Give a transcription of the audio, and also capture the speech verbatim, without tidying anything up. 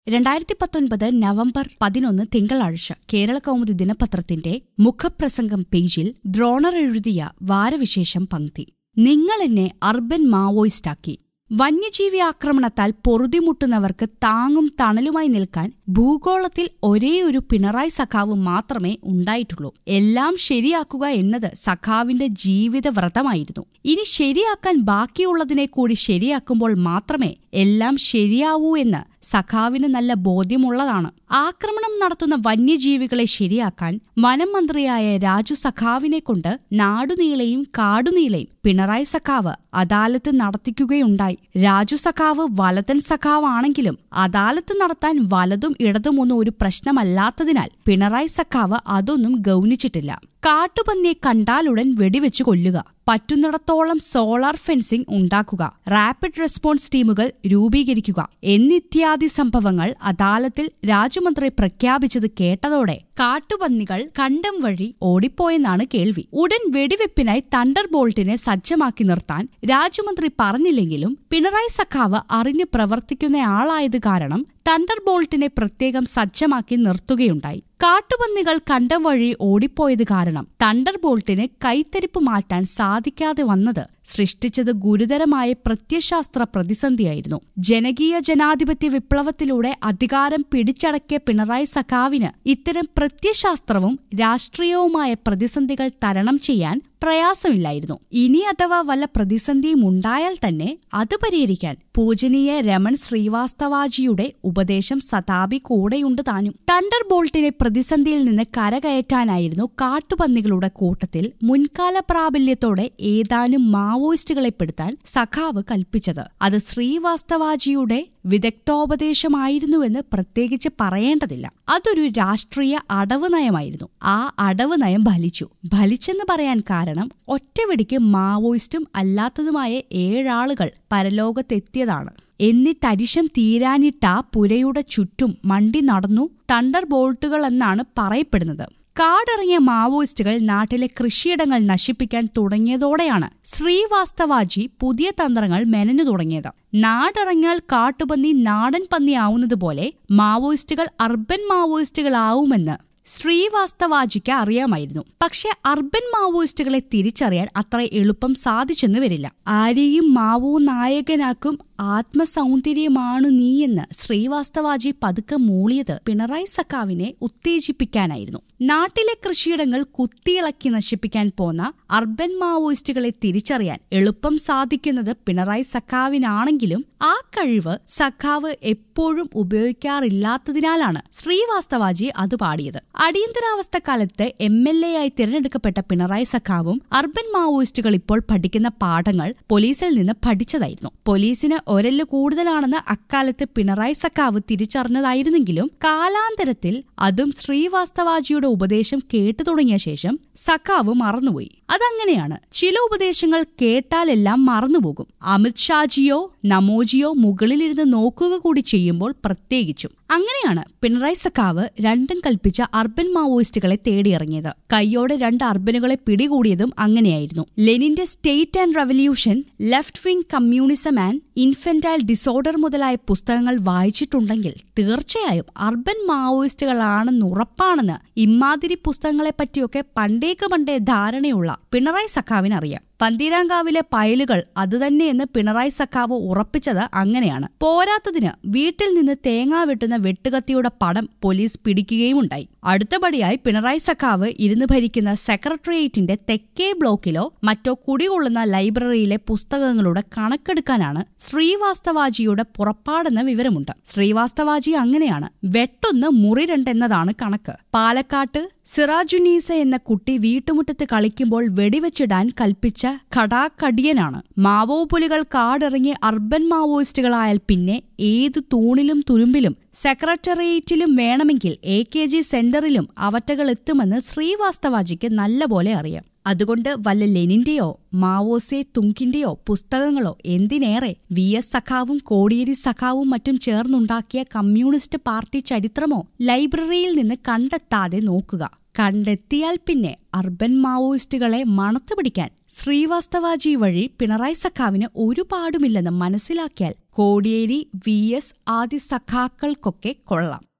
രണ്ടായിരത്തി പത്തൊൻപത് നവംബർ പതിനൊന്ന് തിങ്കളാഴ്ച കേരളകൗമുദി ദിനപത്രത്തിന്റെ മുഖപ്രസംഗം പേജിൽ ദ്രോണർ എഴുതിയ വാരവിശേഷം പങ്ക്തി. നിങ്ങളെന്നെ അർബൻ മാവോയിസ്റ്റാക്കി. വന്യജീവി ആക്രമണത്താൽ പൊറുതിമുട്ടുന്നവർക്ക് താങ്ങും തണലുമായി നിൽക്കാൻ ഭൂഗോളത്തിൽ ഒരേയൊരു പിണറായി സഖാവ് മാത്രമേ ഉണ്ടായിട്ടുള്ളൂ. എല്ലാം ശരിയാക്കുക എന്നത് സഖാവിന്റെ ജീവിതവ്രതമായിരുന്നു. ഇനി ശരിയാക്കാൻ ബാക്കിയുള്ളതിനെ കൂടി ശരിയാക്കുമ്പോൾ മാത്രമേ എല്ലാം ശരിയാവൂ എന്ന് സഖാവിന് നല്ല ബോധ്യമുള്ളതാണ്. ആക്രമണം നടത്തുന്ന വന്യജീവികളെ ശരിയാക്കാൻ വനം മന്ത്രിയായ രാജു സഖാവിനെ കൊണ്ട് നാടുനീളെയും കാടുനീളെയും പിണറായി സഖാവ് അദാലത്ത് നടത്തിക്കുകയുണ്ടായി. രാജു സഖാവ് വലതൻ സഖാവാണെങ്കിലും അദാലത്ത് നടത്താൻ വലതും ഇടതുമൊന്നും ഒരു പ്രശ്നമല്ലാത്തതിനാൽ പിണറായി സഖാവ് അതൊന്നും ഗൗനിച്ചിട്ടില്ല. കാട്ടുപന്നിയെ കണ്ടാലുടൻ വെടിവെച്ചു കൊല്ലുക, പറ്റുന്നിടത്തോളം സോളാർ ഫെൻസിംഗ് ഉണ്ടാക്കുക, റാപ്പിഡ് റെസ്പോൺസ് ടീമുകൾ രൂപീകരിക്കുക എന്നിത്യാദി സംഭവങ്ങൾ അദാലത്തിൽ രാജമന്ത്രി പ്രഖ്യാപിച്ചത് കേട്ടതോടെ കാട്ടുപന്നികൾ കണ്ടം വഴി ഓടിപ്പോയെന്നാണ് കേൾവി. ഉടൻ വെടിവെപ്പിനായി തണ്ടർ ബോൾട്ടിനെ സജ്ജമാക്കി നിർത്താൻ രാജമന്ത്രി പറഞ്ഞില്ലെങ്കിലും പിണറായി സഖാവ് അറിഞ്ഞു പ്രവർത്തിക്കുന്നയാളായത് കാരണം തണ്ടർ ബോൾട്ടിനെ പ്രത്യേകം സജ്ജമാക്കി നിർത്തുകയുണ്ടായി. കാട്ടുപന്നികൾ കണ്ടം വഴി ഓടിപ്പോയത് കാരണം തണ്ടർ ബോൾട്ടിന് കൈത്തരിപ്പ് മാറ്റാൻ സാധിക്കാതെ വന്നത് സൃഷ്ടിച്ചത് ഗുരുതരമായ പ്രത്യയശാസ്ത്ര പ്രതിസന്ധിയായിരുന്നു. ജനകീയ ജനാധിപത്യ വിപ്ലവത്തിലൂടെ അധികാരം പിടിച്ചടക്കിയ പിണറായി സഖാവിന് ഇത്തരം പ്രത്യയശാസ്ത്രവും രാഷ്ട്രീയവുമായ പ്രതിസന്ധികൾ തരണം ചെയ്യാൻ പ്രയാസമില്ലായിരുന്നു. ഇനി അഥവാ വല്ല പ്രതിസന്ധിയും ഉണ്ടായാൽ തന്നെ അത് പരിഹരിക്കാൻ പൂജനീയ രമൺ ശ്രീവാസ്തവാജിയുടെ ഉപദേശം സതാപി കൂടെയുണ്ട് താനും. തണ്ടർ ബോൾട്ടിനെ പ്രതിസന്ധിയിൽ നിന്ന് കരകയറ്റാനായിരുന്നു കാട്ടുപന്നികളുടെ കൂട്ടത്തിൽ മുൻകാല പ്രാബല്യത്തോടെ ഏതാനും മാവോയിസ്റ്റുകളെ പെടുത്താൻ സഖാവ് കൽപ്പിച്ചത്. അത് ശ്രീവാസ്തവാജിയുടെ വിദഗ്ധോപദേശമായിരുന്നുവെന്ന് പ്രത്യേകിച്ച് പറയേണ്ടതില്ല. അതൊരു രാഷ്ട്രീയ അടവ് നയമായിരുന്നു. ആ അടവ് നയം ഫലിച്ചു. ഫലിച്ചെന്ന് പറയാൻ കാരണം ഒറ്റവെടിക്ക് മാവോയിസ്റ്റും അല്ലാത്തതുമായ ഏഴാളുകൾ പരലോകത്തെത്തിയതാണ്. എന്നിട്ടരിശം തീരാനിട്ട പുരയുടെ ചുറ്റും മണ്ടി നടന്നു തണ്ടർ ബോൾട്ടുകൾ എന്നാണ് പറയപ്പെടുന്നത്. കാടിറങ്ങിയ മാവോയിസ്റ്റുകൾ നാട്ടിലെ കൃഷിയിടങ്ങൾ നശിപ്പിക്കാൻ തുടങ്ങിയതോടെയാണ് ശ്രീവാസ്തവാജി പുതിയ തന്ത്രങ്ങൾ മെനഞ്ഞു തുടങ്ങിയത്. നാടിറങ്ങിയാൽ കാട്ടുപന്നി നാടൻ പന്നിയാവുന്നതുപോലെ മാവോയിസ്റ്റുകൾ അർബൻ മാവോയിസ്റ്റുകളാവുമെന്ന് ശ്രീവാസ്തവാജിക്ക് അറിയാമായിരുന്നു. പക്ഷെ അർബൻ മാവോയിസ്റ്റുകളെ തിരിച്ചറിയാൻ അത്ര എളുപ്പം സാധിച്ചെന്ന് വരില്ല. ആരെയും മാവോ നായകനാക്കും ആത്മസൗന്ദര്യമാണു നീയെന്ന് ശ്രീവാസ്തവാജി പതുക്കെ മൂളിയത് പിണറായി സഖാവിനെ ഉത്തേജിപ്പിക്കാനായിരുന്നു. നാട്ടിലെ കൃഷിയിടങ്ങൾ കുത്തിയിളക്കി നശിപ്പിക്കാൻ പോന്ന അർബൻ മാവോയിസ്റ്റുകളെ തിരിച്ചറിയാൻ എളുപ്പം സാധിക്കുന്നത് പിണറായി സഖാവിനാണെങ്കിലും ആ കഴിവ് സഖാവ് എപ്പോഴും ഉപയോഗിക്കാറില്ലാത്തതിനാലാണ് ശ്രീവാസ്തവാജി അത് പാടിയത്. അടിയന്തരാവസ്ഥ കാലത്ത് എം എൽ എ ആയി തിരഞ്ഞെടുക്കപ്പെട്ട പിണറായി സഖാവും അർബൻ മാവോയിസ്റ്റുകൾ ഇപ്പോൾ പഠിക്കുന്ന പാഠങ്ങൾ പോലീസിൽ നിന്ന് പഠിച്ചതായിരുന്നു. പോലീസിന് ഒരല് കൂടുതലാണെന്ന് അക്കാലത്ത് പിണറായി സഖാവ് തിരിച്ചറിഞ്ഞതായിരുന്നെങ്കിലും കാലാന്തരത്തിൽ അതും ശ്രീവാസ്തവാജിയുടെ ഉപദേശം കേട്ടു തുടങ്ങിയ ശേഷം സഖാവ് മറന്നുപോയി. അതങ്ങനെയാണ്. ചില ഉപദേശങ്ങൾ കേട്ടാലെല്ലാം മറന്നുപോകും. അമിത് ഷാജിയോ നമോജിയോ മുകളിലിരുന്ന് നോക്കുക കൂടി ചെയ്യുമ്പോൾ പ്രത്യേകിച്ചും. അങ്ങനെയാണ് പിണറായി സഖാവ് രണ്ടും കൽപ്പിച്ച അർബൻ മാവോയിസ്റ്റുകളെ തേടിയിറങ്ങിയത്. കൈയോടെ രണ്ട് അർബനുകളെ പിടികൂടിയതും അങ്ങനെയായിരുന്നു. ലെനിന്റെ state and revolution, left wing communism and infantile disorder മുതലായ പുസ്തകങ്ങൾ വായിച്ചിട്ടുണ്ടെങ്കിൽ തീർച്ചയായും അർബൻ മാവോയിസ്റ്റുകളാണെന്ന് ഉറപ്പാണെന്ന് ഇമാതിരി പുസ്തകങ്ങളെപ്പറ്റിയൊക്കെ പണ്ടേക്ക് പണ്ടേ ധാരണയുള്ള പിണറായി സഖാവിനറിയാം. പന്തീരാങ്കാവിലെ പയലുകൾ അതുതന്നെയെന്ന് പിണറായി സഖാവ് ഉറപ്പിച്ചത് അങ്ങനെയാണ്. പോരാത്തതിന് വീട്ടിൽ നിന്ന് തേങ്ങ വെട്ടുന്ന വെട്ടുകത്തിയുടെ പടം പോലീസ് പിടിക്കുകയുമുണ്ടായി. അടുത്തപടിയായി പിണറായി സഖാവ് ഇരുന്ന് ഭരിക്കുന്ന സെക്രട്ടേറിയറ്റിന്റെ തെക്കേ ബ്ലോക്കിലോ മറ്റോ കുടികൊള്ളുന്ന ലൈബ്രറിയിലെ പുസ്തകങ്ങളുടെ കണക്കെടുക്കാനാണ് ശ്രീവാസ്തവാജിയുടെ പുറപ്പാടെന്ന വിവരമുണ്ട്. ശ്രീവാസ്തവാജി അങ്ങനെയാണ്. വെട്ടൊന്ന് മുറി രണ്ടെന്നതാണ് കണക്ക്. പാലക്കാട്ട് സിറാജുനീസ എന്ന കുട്ടി വീട്ടുമുറ്റത്ത് കളിക്കുമ്പോൾ വെടിവെച്ചിടാൻ കൽപ്പിച്ച ഖടാക്കടിയനാണ്. മാവോ പുലികൾ കാടിറങ്ങി അർബൻ മാവോയിസ്റ്റുകളായാൽ പിന്നെ ഏതു തൂണിലും തുരുമ്പിലും സെക്രട്ടേറിയറ്റിലും വേണമെങ്കിൽ എ കെ ജി സെന്ററിലും അവറ്റകൾ എത്തുമെന്ന് ശ്രീവാസ്തവാജിക്ക് നല്ലപോലെ അറിയാം. അതുകൊണ്ട് വല്ല ലെനിന്റെയോ മാവോസെ തുങ്കിന്റെയോ പുസ്തകങ്ങളോ എന്തിനേറെ വി എസ് സഖാവും കോടിയേരി സഖാവും മറ്റും ചേർന്നുണ്ടാക്കിയ കമ്മ്യൂണിസ്റ്റ് പാർട്ടി ചരിത്രമോ ലൈബ്രറിയിൽ നിന്ന് കണ്ടെത്താതെ നോക്കുക. കണ്ടെത്തിയാൽ പിന്നെ അർബൻ മാവോയിസ്റ്റുകളെ മണത്തുപിടിക്കാൻ ശ്രീവാസ്തവാജി വഴി പിണറായി സഖാവിന് ഒരുപാടുമില്ലെന്ന് മനസ്സിലാക്കിയാൽ കോടിയേരി വി എസ് ആദി സഖാക്കൾക്കൊക്കെ കൊള്ളാം.